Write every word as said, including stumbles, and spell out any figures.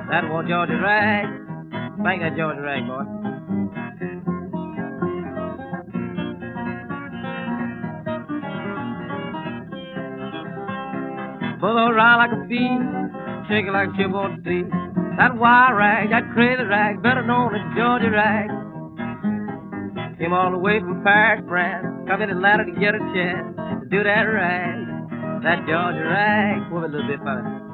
That was Georgia Rag. Sing that Georgia Rag, boy. Buzz around like a bee, shaking like a ship on the sea. That wild rag, that crazy rag, better known as Georgia Rag. Came all the way from Paris, France, come in Atlanta to get a chance to do that rag. That Georgia Rag. Move it a little bit further.